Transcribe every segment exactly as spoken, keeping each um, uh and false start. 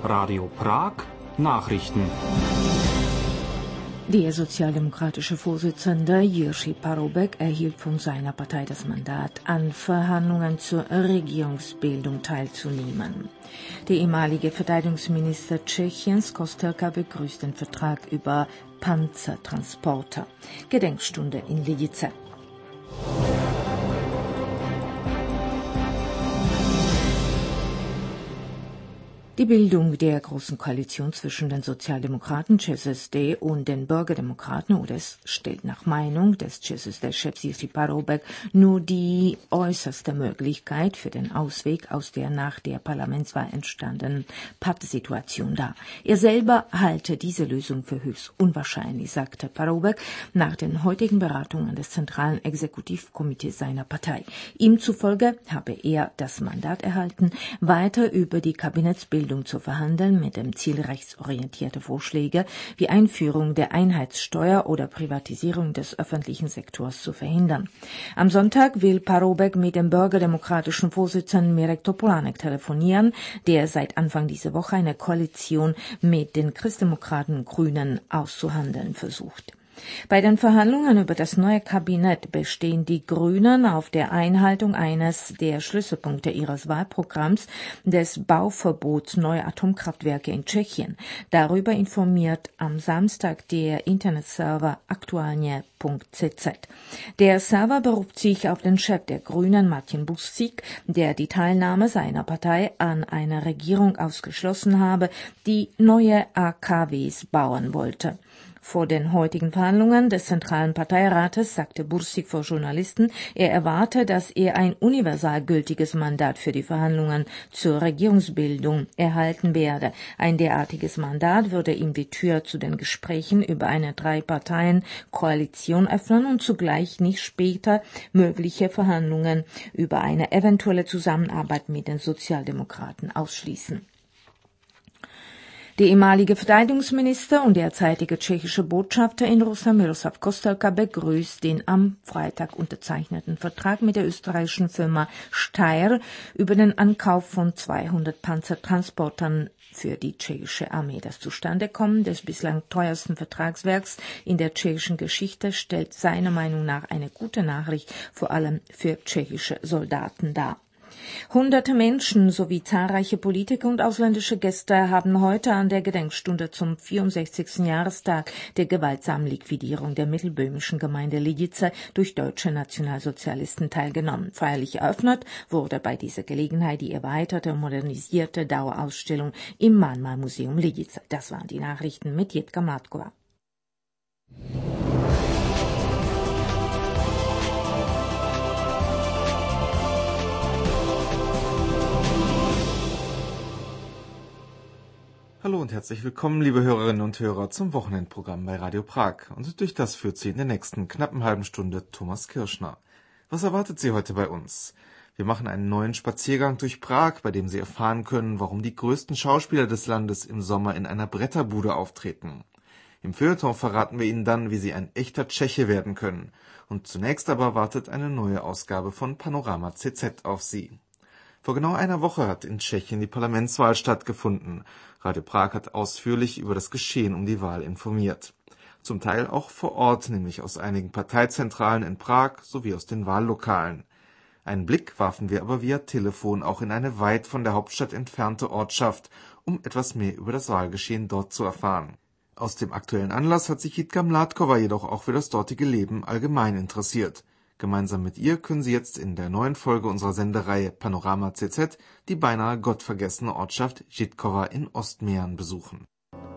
Radio Prag Nachrichten. Der sozialdemokratische Vorsitzende Jerzy Paroubek erhielt von seiner Partei das Mandat, an Verhandlungen zur Regierungsbildung teilzunehmen. Der ehemalige Verteidigungsminister Tschechiens Kostelka begrüßt den Vertrag über Panzertransporter. Gedenkstunde in Lidice. Die Bildung der Großen Koalition zwischen den Sozialdemokraten C S S D und den Bürgerdemokraten U D S stellt nach Meinung des C S S D-Chefs Jerzy Paroubek nur die äußerste Möglichkeit für den Ausweg aus der nach der Parlamentswahl entstandenen Pattsituation dar. Er selber halte diese Lösung für höchst unwahrscheinlich, sagte Paroubek nach den heutigen Beratungen des Zentralen Exekutivkomitees seiner Partei. Ihm zufolge habe er das Mandat erhalten, weiter über die Kabinettsbildung zu verhandeln, mit dem Ziel, rechtsorientierte Vorschläge wie Einführung der Einheitssteuer oder Privatisierung des öffentlichen Sektors zu verhindern. Am Sonntag will Paroubek mit dem bürgerdemokratischen Vorsitzenden Mirek Topolánek telefonieren, der seit Anfang dieser Woche eine Koalition mit den Christdemokraten und Grünen auszuhandeln versucht. Bei den Verhandlungen über das neue Kabinett bestehen die Grünen auf der Einhaltung eines der Schlüsselpunkte ihres Wahlprogramms, des Bauverbots neuer Atomkraftwerke in Tschechien. Darüber informiert am Samstag der Internetserver aktualnie punkt c z. Der Server beruft sich auf den Chef der Grünen, Martin Bursík, der die Teilnahme seiner Partei an einer Regierung ausgeschlossen habe, die neue A K Ws bauen wollte. Vor den heutigen Verhandlungen des Zentralen Parteirates sagte Bursík vor Journalisten, er erwarte, dass er ein universal gültiges Mandat für die Verhandlungen zur Regierungsbildung erhalten werde. Ein derartiges Mandat würde ihm die Tür zu den Gesprächen über eine Drei-Parteien-Koalition öffnen und zugleich nicht später mögliche Verhandlungen über eine eventuelle Zusammenarbeit mit den Sozialdemokraten ausschließen. Der ehemalige Verteidigungsminister und derzeitige tschechische Botschafter in Russland Miroslav Kostelka begrüßt den am Freitag unterzeichneten Vertrag mit der österreichischen Firma Steyr über den Ankauf von zweihundert Panzertransportern für die tschechische Armee. Das Zustandekommen des bislang teuersten Vertragswerks in der tschechischen Geschichte stellt seiner Meinung nach eine gute Nachricht, vor allem für tschechische Soldaten dar. Hunderte Menschen sowie zahlreiche Politiker und ausländische Gäste haben heute an der Gedenkstunde zum vierundsechzigsten Jahrestag der gewaltsamen Liquidierung der mittelböhmischen Gemeinde Lidice durch deutsche Nationalsozialisten teilgenommen. Feierlich eröffnet wurde bei dieser Gelegenheit die erweiterte und modernisierte Dauerausstellung im Mahnmalmuseum Lidice. Das waren die Nachrichten mit Jitka Mládková. Hallo und herzlich willkommen, liebe Hörerinnen und Hörer, zum Wochenendprogramm bei Radio Prag. Und durch das führt Sie in der nächsten knappen halben Stunde Thomas Kirschner. Was erwartet Sie heute bei uns? Wir machen einen neuen Spaziergang durch Prag, bei dem Sie erfahren können, warum die größten Schauspieler des Landes im Sommer in einer Bretterbude auftreten. Im Feuilleton verraten wir Ihnen dann, wie Sie ein echter Tscheche werden können. Und zunächst aber wartet eine neue Ausgabe von Panorama C Z auf Sie. Vor genau einer Woche hat in Tschechien die Parlamentswahl stattgefunden. Radio Prag hat ausführlich über das Geschehen um die Wahl informiert. Zum Teil auch vor Ort, nämlich aus einigen Parteizentralen in Prag sowie aus den Wahllokalen. Einen Blick warfen wir aber via Telefon auch in eine weit von der Hauptstadt entfernte Ortschaft, um etwas mehr über das Wahlgeschehen dort zu erfahren. Aus dem aktuellen Anlass hat sich Jitka Mládková jedoch auch für das dortige Leben allgemein interessiert. Gemeinsam mit ihr können Sie jetzt in der neuen Folge unserer Sendereihe Panorama C Z die beinahe gottvergessene Ortschaft Žitková in Ostmähren besuchen.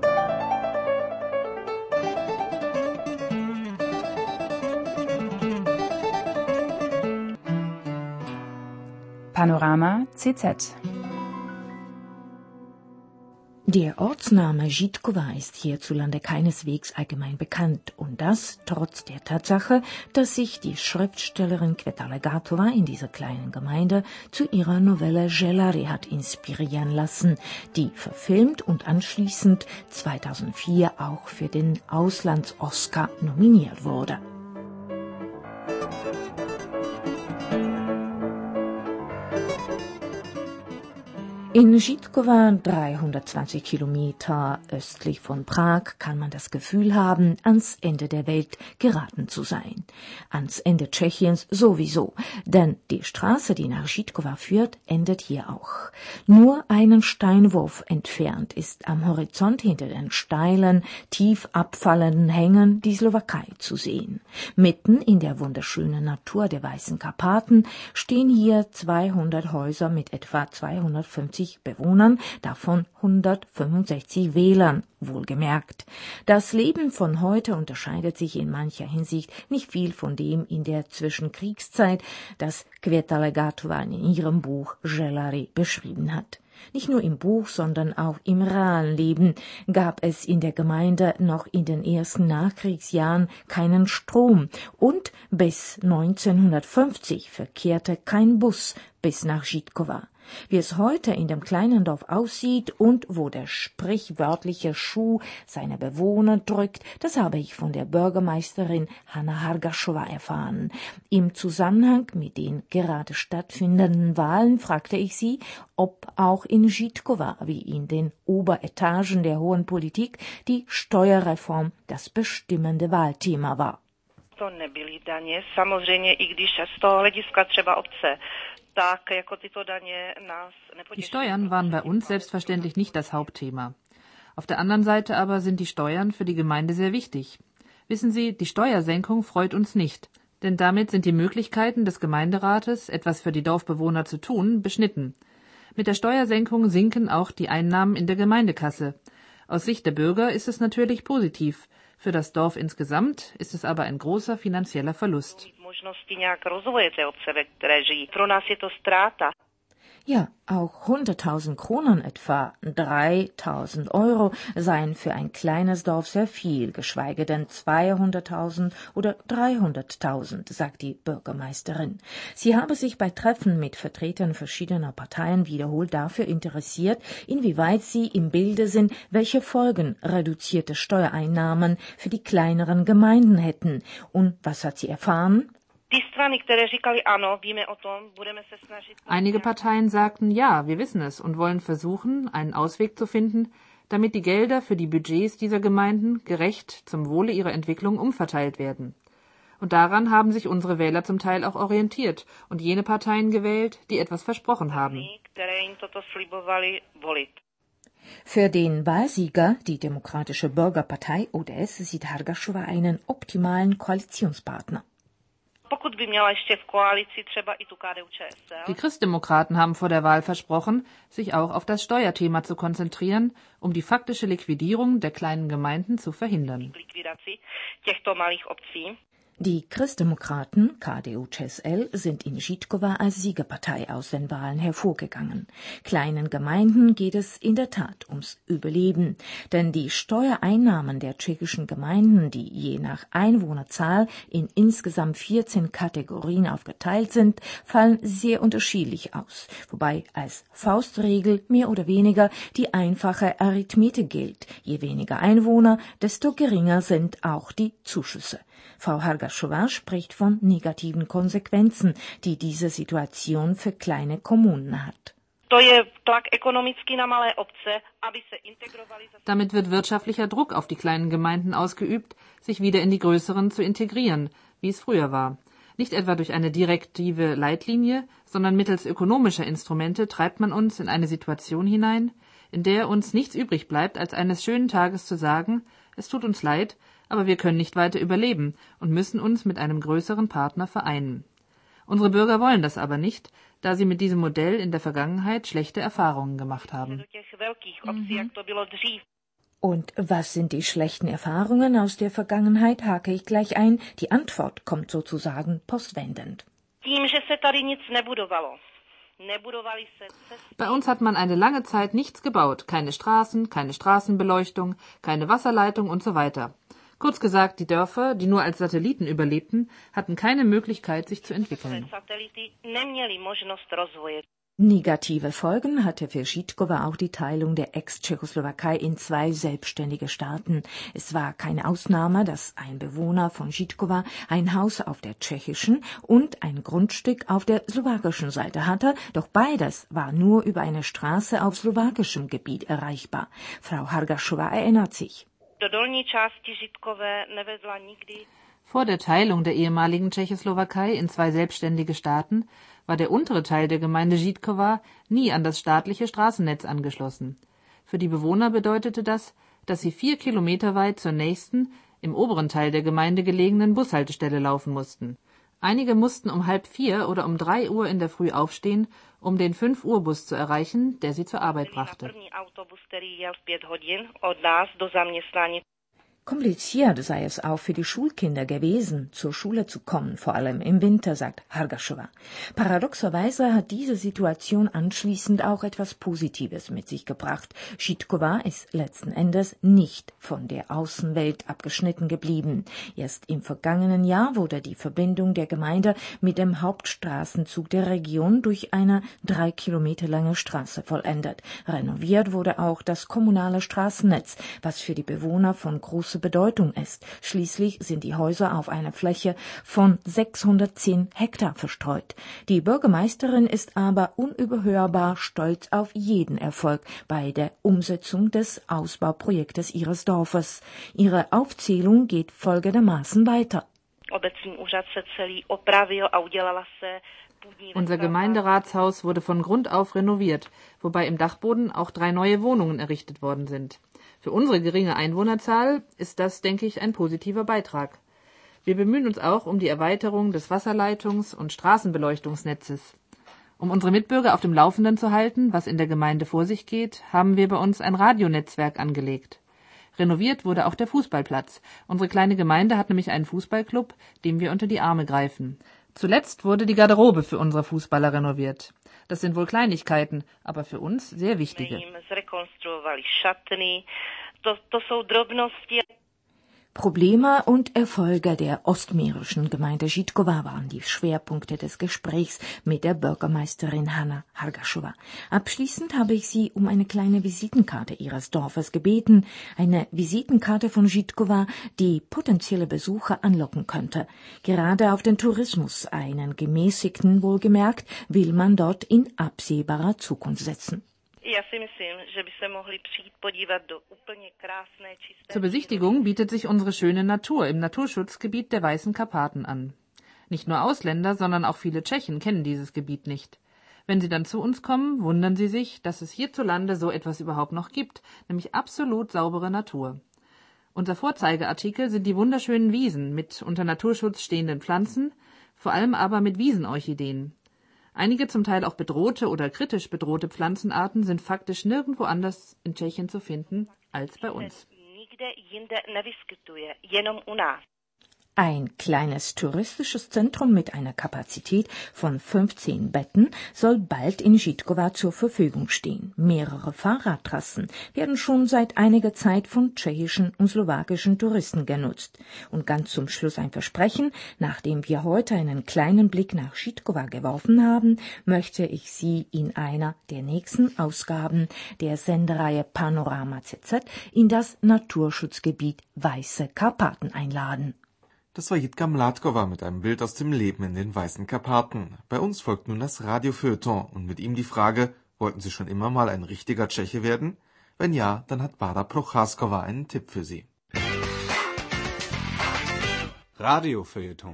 Panorama C Z. Der Ortsname Žitková ist hierzulande keineswegs allgemein bekannt, und das trotz der Tatsache, dass sich die Schriftstellerin Květa Legátová in dieser kleinen Gemeinde zu ihrer Novelle Želary hat inspirieren lassen, die verfilmt und anschließend zweitausendvier auch für den Auslands-Oscar nominiert wurde. In Žitkowa, dreihundertzwanzig Kilometer östlich von Prag, kann man das Gefühl haben, ans Ende der Welt geraten zu sein. Ans Ende Tschechiens sowieso, denn die Straße, die nach Žitkowa führt, endet hier auch. Nur einen Steinwurf entfernt ist am Horizont hinter den steilen, tief abfallenden Hängen die Slowakei zu sehen. Mitten in der wunderschönen Natur der Weißen Karpaten stehen hier zweihundert Häuser mit etwa zweihundertfünfzig Bewohnern, davon hundertfünfundsechzig Wählern, wohlgemerkt. Das Leben von heute unterscheidet sich in mancher Hinsicht nicht viel von dem in der Zwischenkriegszeit, das Květa Legátová in ihrem Buch Želáři beschrieben hat. Nicht nur im Buch, sondern auch im realen Leben gab es in der Gemeinde noch in den ersten Nachkriegsjahren keinen Strom und bis neunzehnhundertfünfzig verkehrte kein Bus bis nach Žitkowa. Wie es heute in dem kleinen Dorf aussieht und wo der sprichwörtliche Schuh seine Bewohner drückt, das habe ich von der Bürgermeisterin Hanna Hargašová erfahren. Im Zusammenhang mit den gerade stattfindenden Wahlen fragte ich sie, ob auch in Žitkowa wie in den Oberetagen der hohen Politik die Steuerreform das bestimmende Wahlthema war. To nebyly daně, samozřejmě, i když z toho hlediska třeba obce. Die Steuern waren bei uns selbstverständlich nicht das Hauptthema. Auf der anderen Seite aber sind die Steuern für die Gemeinde sehr wichtig. Wissen Sie, die Steuersenkung freut uns nicht, denn damit sind die Möglichkeiten des Gemeinderates, etwas für die Dorfbewohner zu tun, beschnitten. Mit der Steuersenkung sinken auch die Einnahmen in der Gemeindekasse. Aus Sicht der Bürger ist es natürlich positiv. Für das Dorf insgesamt ist es aber ein großer finanzieller Verlust. Ja, auch hunderttausend Kronen, etwa dreitausend Euro, seien für ein kleines Dorf sehr viel, geschweige denn zweihunderttausend oder dreihunderttausend, sagt die Bürgermeisterin. Sie habe sich bei Treffen mit Vertretern verschiedener Parteien wiederholt dafür interessiert, inwieweit sie im Bilde sind, welche Folgen reduzierte Steuereinnahmen für die kleineren Gemeinden hätten. Und was hat sie erfahren? Einige Parteien sagten, ja, wir wissen es und wollen versuchen, einen Ausweg zu finden, damit die Gelder für die Budgets dieser Gemeinden gerecht zum Wohle ihrer Entwicklung umverteilt werden. Und daran haben sich unsere Wähler zum Teil auch orientiert und jene Parteien gewählt, die etwas versprochen haben. Für den Wahlsieger, die Demokratische Bürgerpartei O D S, sieht Hargašová einen optimalen Koalitionspartner. Die Christdemokraten haben vor der Wahl versprochen, sich auch auf das Steuerthema zu konzentrieren, um die faktische Liquidierung der kleinen Gemeinden zu verhindern. Die Christdemokraten, K D U C S L, sind in Žitkowa als Siegerpartei aus den Wahlen hervorgegangen. Kleinen Gemeinden geht es in der Tat ums Überleben, denn die Steuereinnahmen der tschechischen Gemeinden, die je nach Einwohnerzahl in insgesamt vierzehn Kategorien aufgeteilt sind, fallen sehr unterschiedlich aus, wobei als Faustregel mehr oder weniger die einfache Arithmetik gilt. Je weniger Einwohner, desto geringer sind auch die Zuschüsse. Frau Hargašová spricht von negativen Konsequenzen, die diese Situation für kleine Kommunen hat. Damit wird wirtschaftlicher Druck auf die kleinen Gemeinden ausgeübt, sich wieder in die größeren zu integrieren, wie es früher war. Nicht etwa durch eine direktive Leitlinie, sondern mittels ökonomischer Instrumente treibt man uns in eine Situation hinein, in der uns nichts übrig bleibt, als eines schönen Tages zu sagen, es tut uns leid, aber wir können nicht weiter überleben und müssen uns mit einem größeren Partner vereinen. Unsere Bürger wollen das aber nicht, da sie mit diesem Modell in der Vergangenheit schlechte Erfahrungen gemacht haben. Mhm. Und was sind die schlechten Erfahrungen aus der Vergangenheit, hake ich gleich ein. Die Antwort kommt sozusagen postwendend. Bei uns hat man eine lange Zeit nichts gebaut, keine Straßen, keine Straßenbeleuchtung, keine Wasserleitung und so weiter. Kurz gesagt, die Dörfer, die nur als Satelliten überlebten, hatten keine Möglichkeit, sich zu entwickeln. Negative Folgen hatte für Žítkova auch die Teilung der Ex-Tschechoslowakei in zwei selbstständige Staaten. Es war keine Ausnahme, dass ein Bewohner von Žítkova ein Haus auf der tschechischen und ein Grundstück auf der slowakischen Seite hatte, doch beides war nur über eine Straße auf slowakischem Gebiet erreichbar. Frau Hargašová erinnert sich. Vor der Teilung der ehemaligen Tschechoslowakei in zwei selbstständige Staaten war der untere Teil der Gemeinde Žítkova nie an das staatliche Straßennetz angeschlossen. Für die Bewohner bedeutete das, dass sie vier Kilometer weit zur nächsten, im oberen Teil der Gemeinde gelegenen Bushaltestelle laufen mussten. Einige mussten um halb vier oder um drei Uhr in der Früh aufstehen, um den fünf Uhr Bus zu erreichen, der sie zur Arbeit brachte. Kompliziert sei es auch für die Schulkinder gewesen, zur Schule zu kommen, vor allem im Winter, sagt Hargašová. Paradoxerweise hat diese Situation anschließend auch etwas Positives mit sich gebracht. Žítkova ist letzten Endes nicht von der Außenwelt abgeschnitten geblieben. Erst im vergangenen Jahr wurde die Verbindung der Gemeinde mit dem Hauptstraßenzug der Region durch eine drei Kilometer lange Straße vollendet. Renoviert wurde auch das kommunale Straßennetz, was für die Bewohner von großer Bedeutung ist. Schließlich sind die Häuser auf einer Fläche von sechshundertzehn Hektar verstreut. Die Bürgermeisterin ist aber unüberhörbar stolz auf jeden Erfolg bei der Umsetzung des Ausbauprojektes ihres Dorfes. Ihre Aufzählung geht folgendermaßen weiter. Unser Gemeinderatshaus wurde von Grund auf renoviert, wobei im Dachboden auch drei neue Wohnungen errichtet worden sind. Für unsere geringe Einwohnerzahl ist das, denke ich, ein positiver Beitrag. Wir bemühen uns auch um die Erweiterung des Wasserleitungs- und Straßenbeleuchtungsnetzes. Um unsere Mitbürger auf dem Laufenden zu halten, was in der Gemeinde vor sich geht, haben wir bei uns ein Radionetzwerk angelegt. Renoviert wurde auch der Fußballplatz. Unsere kleine Gemeinde hat nämlich einen Fußballclub, dem wir unter die Arme greifen. Zuletzt wurde die Garderobe für unsere Fußballer renoviert. Das sind wohl Kleinigkeiten, aber für uns sehr wichtige. Probleme und Erfolge der ostmährischen Gemeinde Žítkova waren die Schwerpunkte des Gesprächs mit der Bürgermeisterin Hana Hargašová. Abschließend habe ich sie um eine kleine Visitenkarte ihres Dorfes gebeten, eine Visitenkarte von Žítkova, die potenzielle Besucher anlocken könnte. Gerade auf den Tourismus, einen gemäßigten wohlgemerkt, will man dort in absehbarer Zukunft setzen. Zur Besichtigung bietet sich unsere schöne Natur im Naturschutzgebiet der Weißen Karpaten an. Nicht nur Ausländer, sondern auch viele Tschechen kennen dieses Gebiet nicht. Wenn sie dann zu uns kommen, wundern sie sich, dass es hierzulande so etwas überhaupt noch gibt, nämlich absolut saubere Natur. Unser Vorzeigeartikel sind die wunderschönen Wiesen mit unter Naturschutz stehenden Pflanzen, vor allem aber mit Wiesenorchideen. Einige zum Teil auch bedrohte oder kritisch bedrohte Pflanzenarten sind faktisch nirgendwo anders in Tschechien zu finden als bei uns. Ein kleines touristisches Zentrum mit einer Kapazität von fünfzehn Betten soll bald in Žítkova zur Verfügung stehen. Mehrere Fahrradtrassen werden schon seit einiger Zeit von tschechischen und slowakischen Touristen genutzt. Und ganz zum Schluss ein Versprechen: Nachdem wir heute einen kleinen Blick nach Žítkova geworfen haben, möchte ich Sie in einer der nächsten Ausgaben der Sendereihe Panorama Z Z in das Naturschutzgebiet Weiße Karpaten einladen. Das war Jitka Mládková mit einem Bild aus dem Leben in den Weißen Karpaten. Bei uns folgt nun das Radiofeuilleton und mit ihm die Frage: Wollten Sie schon immer mal ein richtiger Tscheche werden? Wenn ja, dann hat Bára Procházková einen Tipp für Sie. Radiofeuilleton.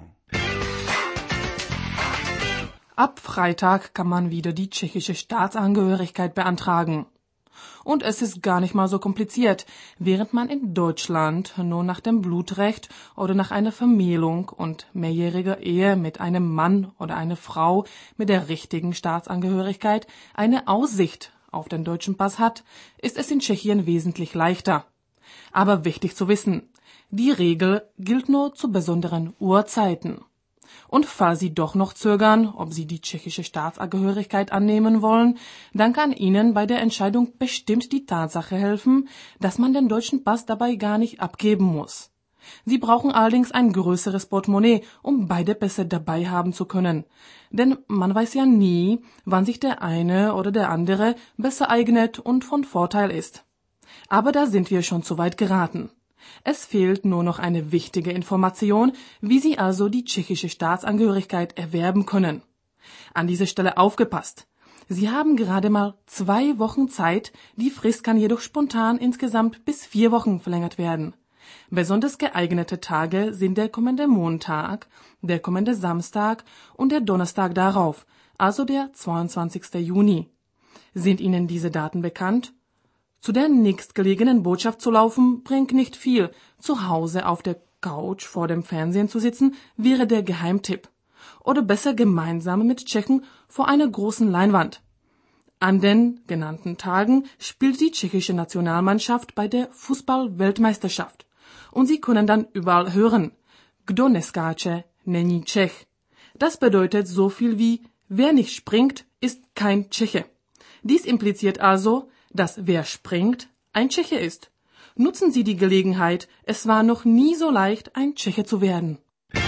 Ab Freitag kann man wieder die tschechische Staatsangehörigkeit beantragen. Und es ist gar nicht mal so kompliziert, während man in Deutschland nur nach dem Blutrecht oder nach einer Vermählung und mehrjähriger Ehe mit einem Mann oder einer Frau mit der richtigen Staatsangehörigkeit eine Aussicht auf den deutschen Pass hat, ist es in Tschechien wesentlich leichter. Aber wichtig zu wissen, die Regel gilt nur zu besonderen Uhrzeiten. Und falls Sie doch noch zögern, ob Sie die tschechische Staatsangehörigkeit annehmen wollen, dann kann Ihnen bei der Entscheidung bestimmt die Tatsache helfen, dass man den deutschen Pass dabei gar nicht abgeben muss. Sie brauchen allerdings ein größeres Portemonnaie, um beide Pässe dabei haben zu können. Denn man weiß ja nie, wann sich der eine oder der andere besser eignet und von Vorteil ist. Aber da sind wir schon zu weit geraten. Es fehlt nur noch eine wichtige Information, wie Sie also die tschechische Staatsangehörigkeit erwerben können. An dieser Stelle aufgepasst! Sie haben gerade mal zwei Wochen Zeit, die Frist kann jedoch spontan insgesamt bis vier Wochen verlängert werden. Besonders geeignete Tage sind der kommende Montag, der kommende Samstag und der Donnerstag darauf, also der zweiundzwanzigste Juni. Sind Ihnen diese Daten bekannt? Zu der nächstgelegenen Botschaft zu laufen, bringt nicht viel. Zu Hause auf der Couch vor dem Fernsehen zu sitzen, wäre der Geheimtipp. Oder besser gemeinsam mit Tschechen vor einer großen Leinwand. An den genannten Tagen spielt die tschechische Nationalmannschaft bei der Fußball-Weltmeisterschaft. Und Sie können dann überall hören: Kdo neskáče, není Čech. Das bedeutet so viel wie: Wer nicht springt, ist kein Tscheche. Dies impliziert also, dass wer springt, ein Tscheche ist. Nutzen Sie die Gelegenheit, es war noch nie so leicht, ein Tscheche zu werden.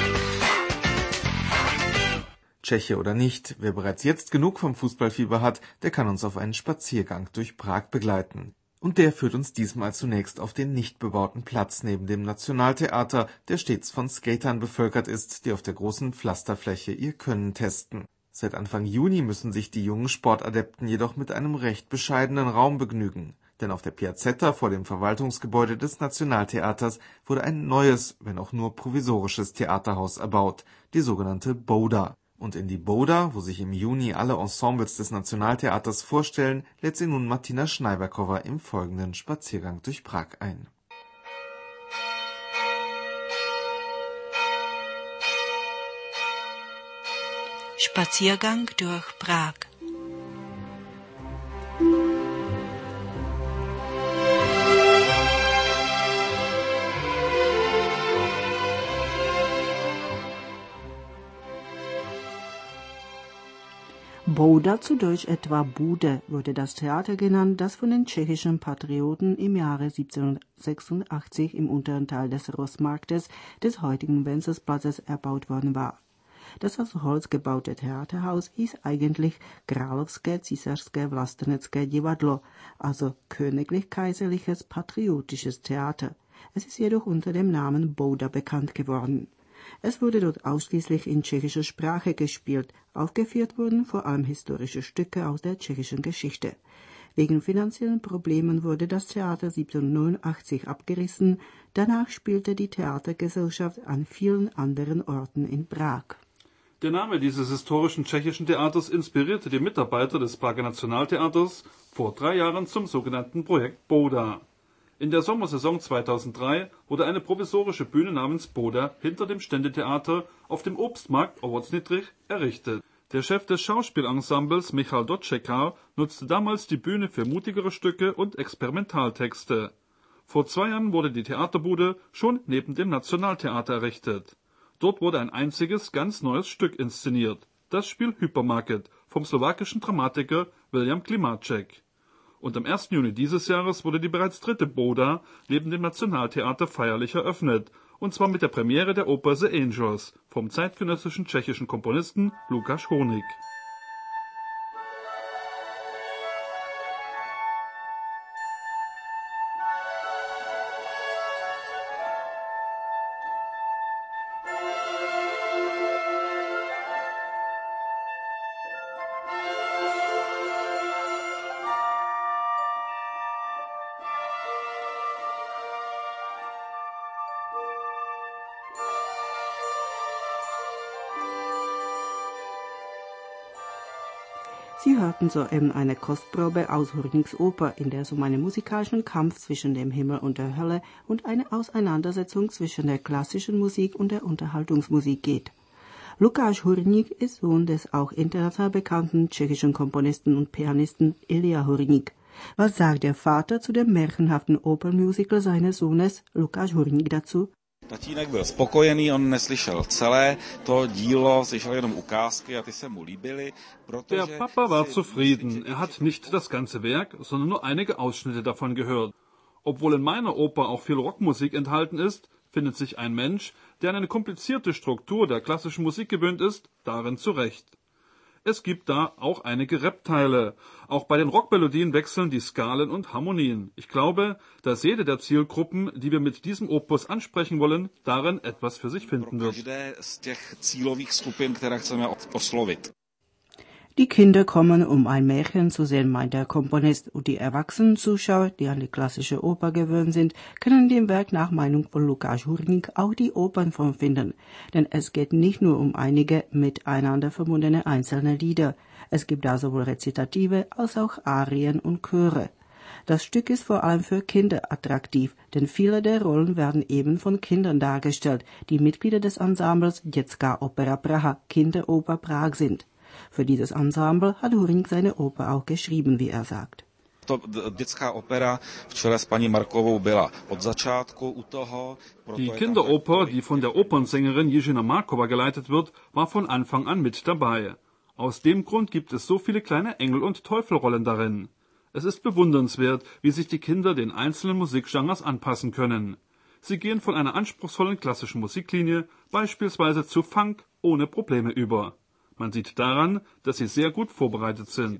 Tscheche oder nicht, wer bereits jetzt genug vom Fußballfieber hat, der kann uns auf einen Spaziergang durch Prag begleiten. Und der führt uns diesmal zunächst auf den nicht bebauten Platz neben dem Nationaltheater, der stets von Skatern bevölkert ist, die auf der großen Pflasterfläche ihr Können testen. Seit Anfang Juni müssen sich die jungen Sportadepten jedoch mit einem recht bescheidenen Raum begnügen. Denn auf der Piazzetta vor dem Verwaltungsgebäude des Nationaltheaters wurde ein neues, wenn auch nur provisorisches Theaterhaus erbaut, die sogenannte Boda. Und in die Boda, wo sich im Juni alle Ensembles des Nationaltheaters vorstellen, lädt sie nun Martina Schneiberkova im folgenden Spaziergang durch Prag ein. Spaziergang durch Prag. Boda, zu Deutsch etwa Bude, wurde das Theater genannt, das von den tschechischen Patrioten im Jahre siebzehnhundertsechsundachtzig im unteren Teil des Rossmarktes des heutigen Wencesplatzes erbaut worden war. Das aus Holz gebaute Theaterhaus hieß eigentlich Královské císařské vlastenecké divadlo, also königlich-kaiserliches patriotisches Theater. Es ist jedoch unter dem Namen Boda bekannt geworden. Es wurde dort ausschließlich in tschechischer Sprache gespielt, aufgeführt wurden vor allem historische Stücke aus der tschechischen Geschichte. Wegen finanziellen Problemen wurde das Theater siebzehnhundertneunundachtzig abgerissen, danach spielte die Theatergesellschaft an vielen anderen Orten in Prag. Der Name dieses historischen tschechischen Theaters inspirierte die Mitarbeiter des Prager Nationaltheaters vor drei Jahren zum sogenannten Projekt Boda. In der Sommersaison zweitausenddrei wurde eine provisorische Bühne namens Boda hinter dem Ständetheater auf dem Obstmarkt Ovocnitrich errichtet. Der Chef des Schauspielensembles Michal Dotschekar nutzte damals die Bühne für mutigere Stücke und Experimentaltexte. Vor zwei Jahren wurde die Theaterbude schon neben dem Nationaltheater errichtet. Dort wurde ein einziges, ganz neues Stück inszeniert, das Spiel Hypermarket vom slowakischen Dramatiker William Klimáček. Und am ersten Juni dieses Jahres wurde die bereits dritte Boda neben dem Nationaltheater feierlich eröffnet, und zwar mit der Premiere der Oper The Angels vom zeitgenössischen tschechischen Komponisten Lukáš Hurník. Sie hörten soeben eine Kostprobe aus Hurníks Oper, in der es um einen musikalischen Kampf zwischen dem Himmel und der Hölle und eine Auseinandersetzung zwischen der klassischen Musik und der Unterhaltungsmusik geht. Lukáš Hurník ist Sohn des auch international bekannten tschechischen Komponisten und Pianisten Ilja Hurník. Was sagt der Vater zu dem märchenhaften Opernmusical seines Sohnes Lukáš Hurník dazu? Tatínek byl spokojený, on neslyšel celé to dílo, slyšel jenom ukázky a ty se mu líbily, protože... Der Papa war zufrieden. Er hat nicht das ganze Werk, sondern nur einige Ausschnitte davon gehört. Obwohl in meiner Oper auch viel Rockmusik enthalten ist, findet sich ein Mensch, der an eine komplizierte Struktur der klassischen Musik gewöhnt ist, darin zurecht. Es gibt da auch einige Rap-Teile. Auch bei den Rockmelodien wechseln die Skalen und Harmonien. Ich glaube, dass jede der Zielgruppen, die wir mit diesem Opus ansprechen wollen, darin etwas für sich finden wird. Die Kinder kommen, um ein Märchen zu sehen, meint der Komponist, und die erwachsenen Zuschauer, die an die klassische Oper gewöhnt sind, können dem Werk nach Meinung von Lukáš Hurník auch die Opernform finden. Denn es geht nicht nur um einige miteinander verbundene einzelne Lieder. Es gibt da sowohl Rezitative als auch Arien und Chöre. Das Stück ist vor allem für Kinder attraktiv, denn viele der Rollen werden eben von Kindern dargestellt, die Mitglieder des Ensembles Dětská opera Praha, Kinderoper Prag sind. Für dieses Ensemble hat Hurník seine Oper auch geschrieben, wie er sagt. Die Kinderoper, die von der Opernsängerin Jiřina Markova geleitet wird, war von Anfang an mit dabei. Aus dem Grund gibt es so viele kleine Engel- und Teufelrollen darin. Es ist bewundernswert, wie sich die Kinder den einzelnen Musikgenres anpassen können. Sie gehen von einer anspruchsvollen klassischen Musiklinie beispielsweise zu Funk ohne Probleme über. Man sieht daran, dass sie sehr gut vorbereitet sind.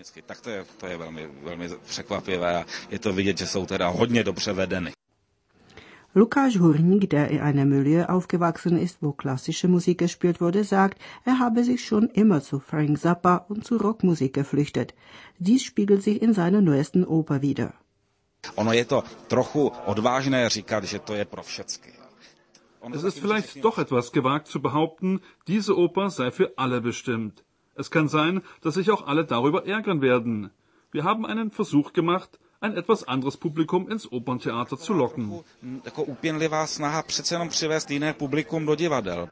Lukáš Hurník, der in einem Milieu aufgewachsen ist, wo klassische Musik gespielt wurde, sagt, er habe sich schon immer zu Frank Zappa und zu Rockmusik geflüchtet. Dies spiegelt sich in seiner neuesten Oper wider. Ono je to trochu odvážné říkat, že to je pro všecky. Es ist vielleicht doch etwas gewagt zu behaupten, diese Oper sei für alle bestimmt. Es kann sein, dass sich auch alle darüber ärgern werden. Wir haben einen Versuch gemacht, ein etwas anderes Publikum ins Operntheater zu locken. Jako úpěnlivá snaha přece jenom přivést jiné publikum do divadel.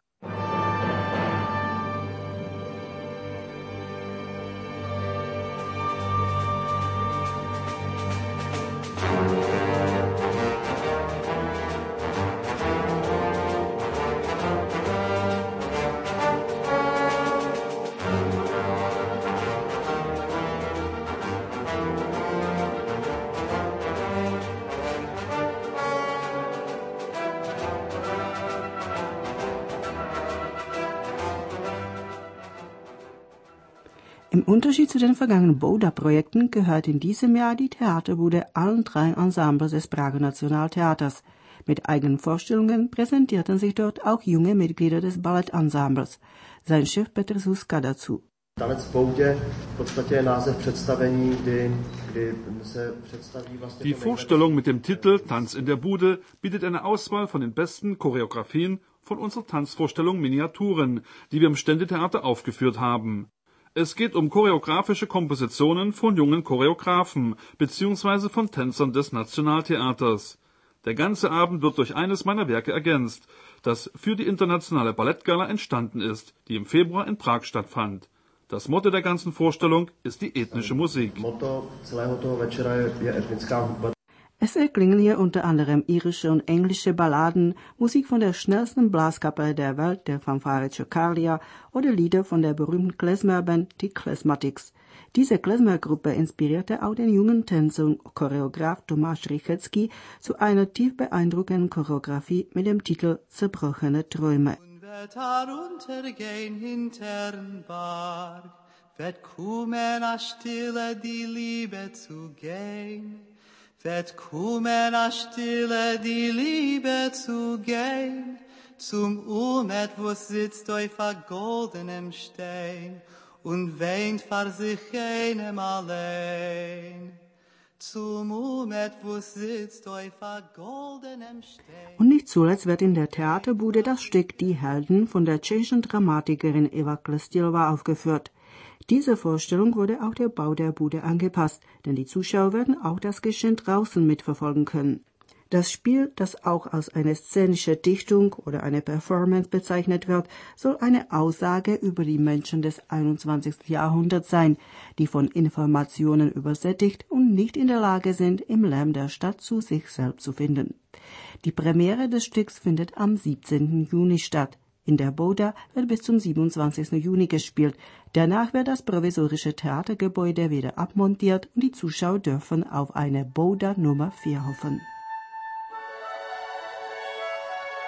Im Unterschied zu den vergangenen Bouda-Projekten gehört in diesem Jahr die Theaterbude allen drei Ensembles des Prager Nationaltheaters. Mit eigenen Vorstellungen präsentierten sich dort auch junge Mitglieder des Ballettensembles. Sein Chef Petr Suska dazu. Die Vorstellung mit dem Titel Tanz in der Bude bietet eine Auswahl von den besten Choreografien von unserer Tanzvorstellung Miniaturen, die wir im Ständetheater aufgeführt haben. Es geht um choreografische Kompositionen von jungen Choreografen bzw. von Tänzern des Nationaltheaters. Der ganze Abend wird durch eines meiner Werke ergänzt, das für die internationale Ballettgala entstanden ist, die im Februar in Prag stattfand. Das Motto der ganzen Vorstellung ist die ethnische Musik. Es erklingen hier unter anderem irische und englische Balladen, Musik von der schnellsten Blaskapelle der Welt, der Fanfare Ciocarlia, oder Lieder von der berühmten Klezmer-Band, die Klezmatics. Diese Klezmer-Gruppe inspirierte auch den jungen Tänzer und Choreograf Tomáš Rychetský zu einer tief beeindruckenden Choreografie mit dem Titel Zerbrochene Träume. Wird kommen a Stille die Liebe zu gehen, zum Umet, wo sitzt auf a goldenem Stein und weint vor sich einem allein. Zum Umet, wo sitzt auf a goldenem Stein. Und nicht zuletzt wird in der Theaterbude das Stück Die Helden von der tschechischen Dramatikerin Eva Klestilova aufgeführt. Diese Vorstellung wurde auch der Bau der Bude angepasst, denn die Zuschauer werden auch das Geschehen draußen mitverfolgen können. Das Spiel, das auch als eine szenische Dichtung oder eine Performance bezeichnet wird, soll eine Aussage über die Menschen des einundzwanzigsten Jahrhunderts sein, die von Informationen übersättigt und nicht in der Lage sind, im Lärm der Stadt zu sich selbst zu finden. Die Premiere des Stücks findet am siebzehnten Juni statt. In der Bouda wird bis zum siebenundzwanzigsten Juni gespielt. Danach wird das provisorische Theatergebäude wieder abmontiert und die Zuschauer dürfen auf eine Bouda Nummer vier hoffen.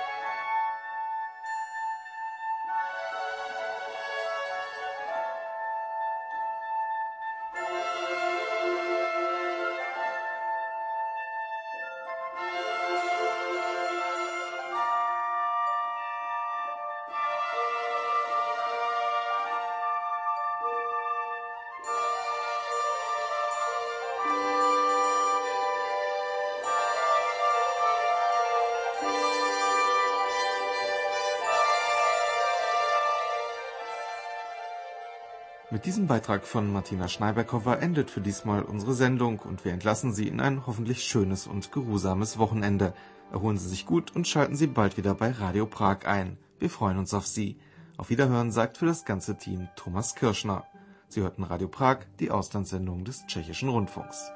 Mit diesem Beitrag von Martina Schneiberkova endet für diesmal unsere Sendung und wir entlassen Sie in ein hoffentlich schönes und geruhsames Wochenende. Erholen Sie sich gut und schalten Sie bald wieder bei Radio Prag ein. Wir freuen uns auf Sie. Auf Wiederhören sagt für das ganze Team Thomas Kirschner. Sie hörten Radio Prag, die Auslandssendung des Tschechischen Rundfunks.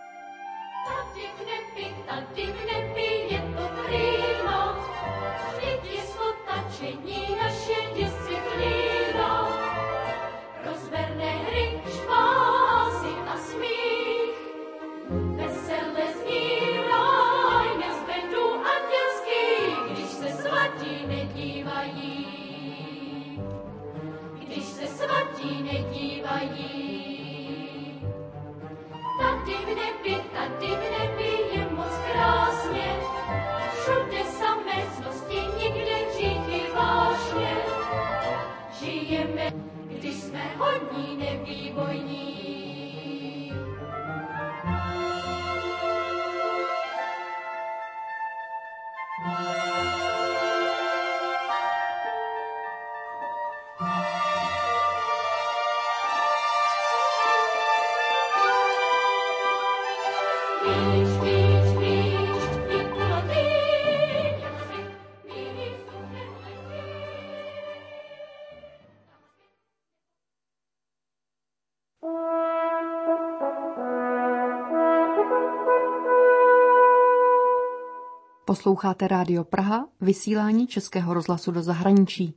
Když jsme hodní, nevýbojní. Posloucháte Rádio Praha, vysílání Českého rozhlasu do zahraničí.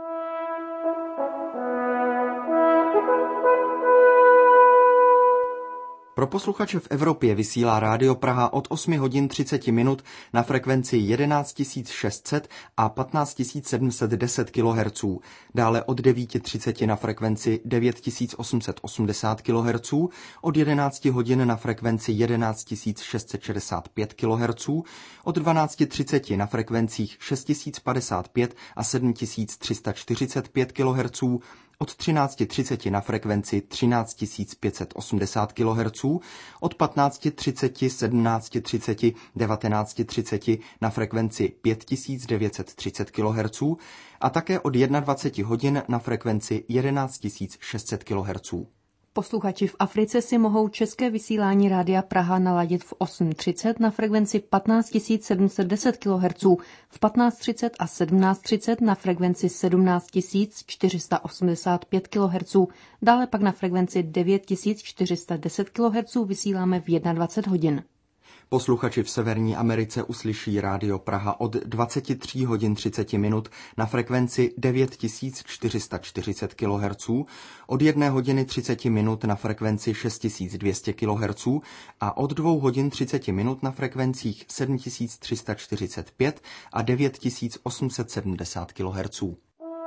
Pro posluchače v Evropě vysílá Rádio Praha od osm hodin třicet minut na frekvenci jedenáct tisíc šest set a patnáct tisíc sedm set deset kilohertzů, dále od devět třicet na frekvenci devět tisíc osm set osmdesát kilohertzů, od jedenáct hodin na frekvenci jedenáct tisíc šest set šedesát pět kilohertzů, od dvanáct třicet na frekvencích šest tisíc padesát pět a sedm tisíc tři sta čtyřicet pět kilohertzů, od třináct třicet na frekvenci třináct tisíc pět set osmdesát kilohertzů, od patnáct třicet, sedmnáct třicet, devatenáct třicet na frekvenci pět tisíc devět set třicet kilohertzů a také od dvacet jedna hodin na frekvenci jedenáct tisíc šest set kilohertzů. Posluchači v Africe si mohou české vysílání Rádia Praha naladit v osm třicet na frekvenci patnáct tisíc sedm set deset kilohertzů, v patnáct třicet a sedmnáct třicet na frekvenci sedmnáct tisíc čtyři sta osmdesát pět kilohertzů, dále pak na frekvenci devět tisíc čtyři sta deset kilohertzů vysíláme v dvacet jedna hodin. Posluchači v Severní Americe uslyší Rádio Praha od dvacet tři hodin třicet minut na frekvenci devět tisíc čtyři sta čtyřicet kilohertzů, od jedné hodiny třicet minut na frekvenci šest tisíc dvě stě kilohertzů a od dvou hodin třicet minut na frekvencích sedm tisíc tři sta čtyřicet pět a devět tisíc osm set sedmdesát kilohertzů.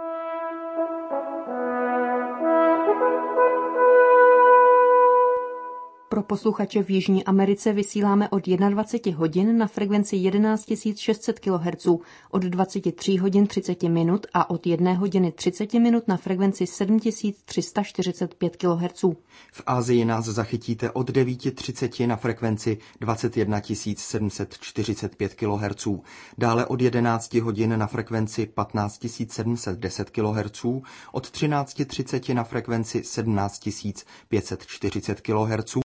Pro posluchače v Jižní Americe vysíláme od dvacet jedna hodin na frekvenci jedenáct tisíc šest set kilohertzů, od dvacet tři hodin třicet minut a od jedné hodiny třicet minut na frekvenci sedm tisíc tři sta čtyřicet pět kilohertzů. V Asii nás zachytíte od devět třicet na frekvenci dvacet jedna tisíc sedm set čtyřicet pět kilohertzů, dále od jedenáct hodin na frekvenci patnáct tisíc sedm set deset kilohertzů, od třináct třicet na frekvenci sedmnáct tisíc pět set čtyřicet kilohertzů